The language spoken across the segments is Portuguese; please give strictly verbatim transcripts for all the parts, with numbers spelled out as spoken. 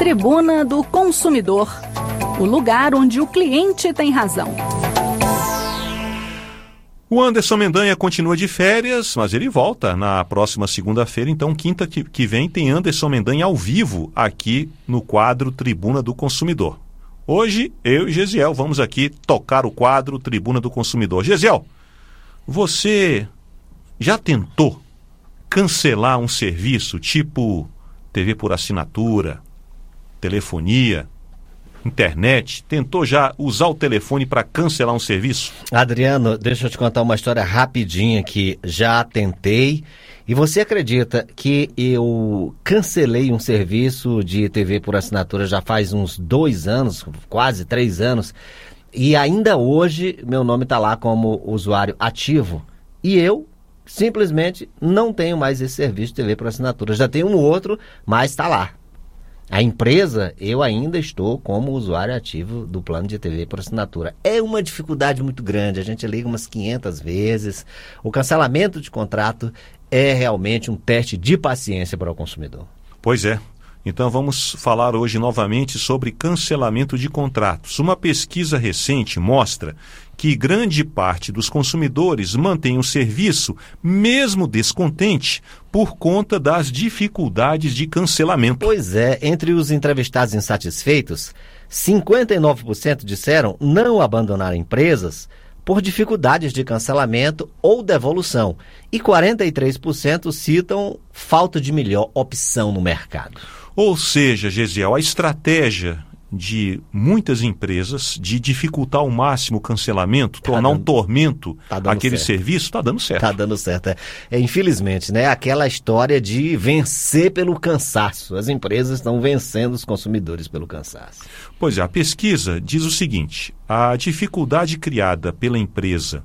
Tribuna do Consumidor, o lugar onde o cliente tem razão. O Anderson Mendanha continua de férias, mas ele volta na próxima segunda-feira. Então, quinta que, que vem, tem Anderson Mendanha ao vivo aqui no quadro Tribuna do Consumidor. Hoje, eu e Gesiel vamos aqui tocar o quadro Tribuna do Consumidor. Gesiel, você já tentou cancelar um serviço tipo T V por assinatura, telefonia, internet? Tentou já usar o telefone para cancelar um serviço? Adriano, deixa eu te contar uma história rapidinha que já tentei. E você acredita que eu cancelei um serviço de T V por assinatura já faz uns dois anos, quase três anos, e ainda hoje meu nome está lá como usuário ativo. E eu simplesmente não tenho mais esse serviço de T V por assinatura. Já tenho um outro, mas está lá. A empresa, eu ainda estou como usuário ativo do plano de T V por assinatura. É uma dificuldade muito grande, a gente liga umas quinhentas vezes. O cancelamento de contrato é realmente um teste de paciência para o consumidor. Pois é. Então vamos falar hoje novamente sobre cancelamento de contratos. Uma pesquisa recente mostra que grande parte dos consumidores mantém o serviço, mesmo descontente, por conta das dificuldades de cancelamento. Pois é, entre os entrevistados insatisfeitos, cinquenta e nove por cento disseram não abandonar empresas por dificuldades de cancelamento ou devolução, e quarenta e três por cento citam falta de melhor opção no mercado. Ou seja, Gesiel, a estratégia de muitas empresas de dificultar ao máximo o cancelamento, tá tornar dando, um tormento tá aquele certo. serviço, está dando certo. Está dando certo. É. É, infelizmente, né? Aquela história de vencer pelo cansaço. As empresas estão vencendo os consumidores pelo cansaço. Pois é, a pesquisa diz o seguinte: a dificuldade criada pela empresa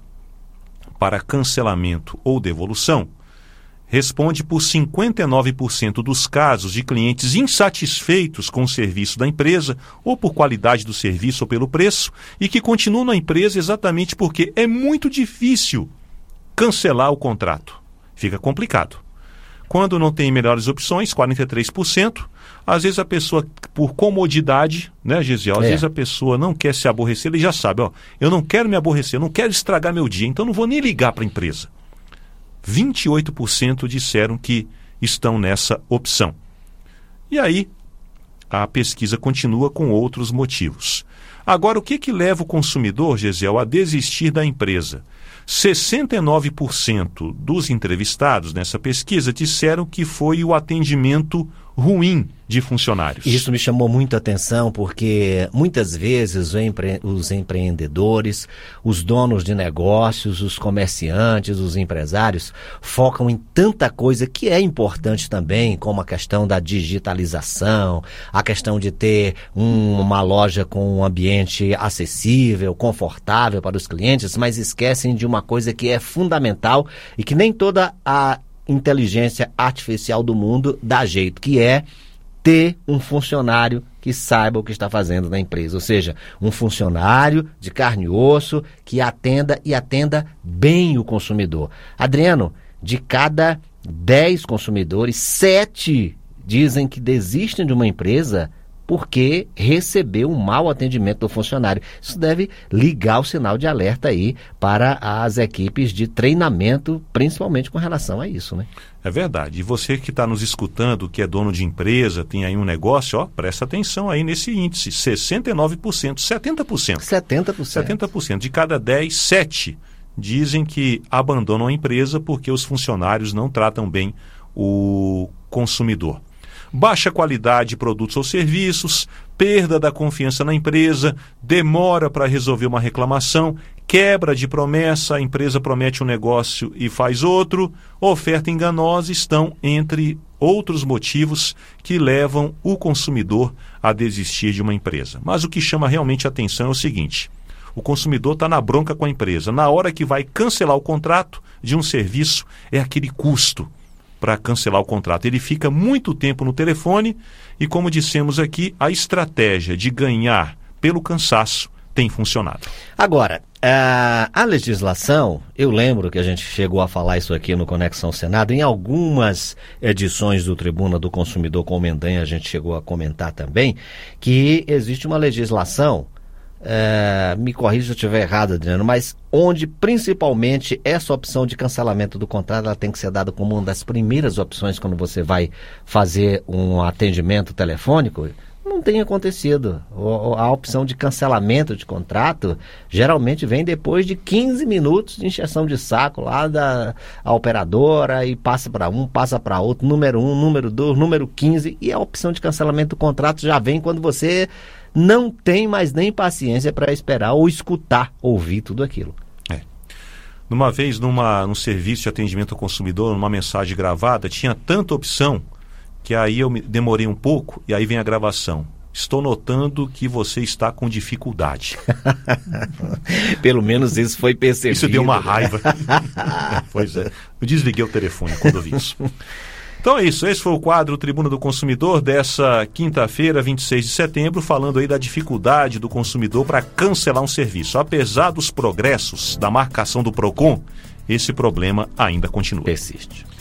para cancelamento ou devolução responde por cinquenta e nove por cento dos casos de clientes insatisfeitos com o serviço da empresa, ou por qualidade do serviço ou pelo preço, e que continuam na empresa exatamente porque é muito difícil cancelar o contrato. Fica complicado. Quando não tem melhores opções, quarenta e três por cento, às vezes a pessoa, por comodidade, né, Gesiel? Às é. vezes a pessoa não quer se aborrecer, ele já sabe, ó, eu não quero me aborrecer, eu não quero estragar meu dia, então não vou nem ligar para a empresa. vinte e oito por cento disseram que estão nessa opção. E aí, a pesquisa continua com outros motivos. Agora, o que que leva o consumidor, Gesiel, a desistir da empresa? sessenta e nove por cento dos entrevistados nessa pesquisa disseram que foi o atendimento ruim de funcionários. Isso me chamou muito a atenção porque muitas vezes empre... os empreendedores, os donos de negócios, os comerciantes, os empresários focam em tanta coisa que é importante também, como a questão da digitalização, a questão de ter um, uma loja com um ambiente acessível, confortável para os clientes, mas esquecem de uma coisa que é fundamental e que nem toda a inteligência artificial do mundo dá jeito, que é ter um funcionário que saiba o que está fazendo na empresa, ou seja, um funcionário de carne e osso que atenda e atenda bem o consumidor. Adriano, de cada dez consumidores, sete dizem que desistem de uma empresa porque recebeu um mau atendimento do funcionário. Isso deve ligar o sinal de alerta aí para as equipes de treinamento, principalmente com relação a isso, né? É verdade. E você que está nos escutando, que é dono de empresa, tem aí um negócio, ó, presta atenção aí nesse índice. sessenta e nove por cento, setenta por cento. setenta por cento. setenta por cento. De cada dez, sete dizem que abandonam a empresa porque os funcionários não tratam bem o consumidor. Baixa qualidade de produtos ou serviços, perda da confiança na empresa, demora para resolver uma reclamação, quebra de promessa, a empresa promete um negócio e faz outro, oferta enganosa estão entre outros motivos que levam o consumidor a desistir de uma empresa. Mas o que chama realmente a atenção é o seguinte: o consumidor está na bronca com a empresa. Na hora que vai cancelar o contrato de um serviço, é aquele custo para cancelar o contrato. Ele fica muito tempo no telefone e, como dissemos aqui, a estratégia de ganhar pelo cansaço tem funcionado. Agora, a, a legislação, eu lembro que a gente chegou a falar isso aqui no Conexão Senado, em algumas edições do Tribuna do Consumidor com o Mendanha a gente chegou a comentar também, que existe uma legislação, é, me corrija se eu estiver errado, Adriano, mas onde principalmente essa opção de cancelamento do contrato ela tem que ser dada como uma das primeiras opções quando você vai fazer um atendimento telefônico. Não tem acontecido. O, a opção de cancelamento de contrato geralmente vem depois de quinze minutos de encheção de saco lá da a operadora e passa para um, passa para outro, número um, número dois, número quinze, e a opção de cancelamento do contrato já vem quando você não tem mais nem paciência para esperar ou escutar, ouvir tudo aquilo. É. Numa vez, numa, num serviço de atendimento ao consumidor, numa mensagem gravada, tinha tanta opção que aí eu me demorei um pouco e aí vem a gravação. Estou notando que você está com dificuldade. Pelo menos isso foi percebido. Isso deu uma raiva. Pois é. Eu desliguei o telefone quando eu vi isso. Então é isso. Esse foi o quadro Tribuna do Consumidor dessa quinta-feira, vinte e seis de setembro, falando aí da dificuldade do consumidor para cancelar um serviço. Apesar dos progressos da marcação do PROCON, esse problema ainda continua. Persiste.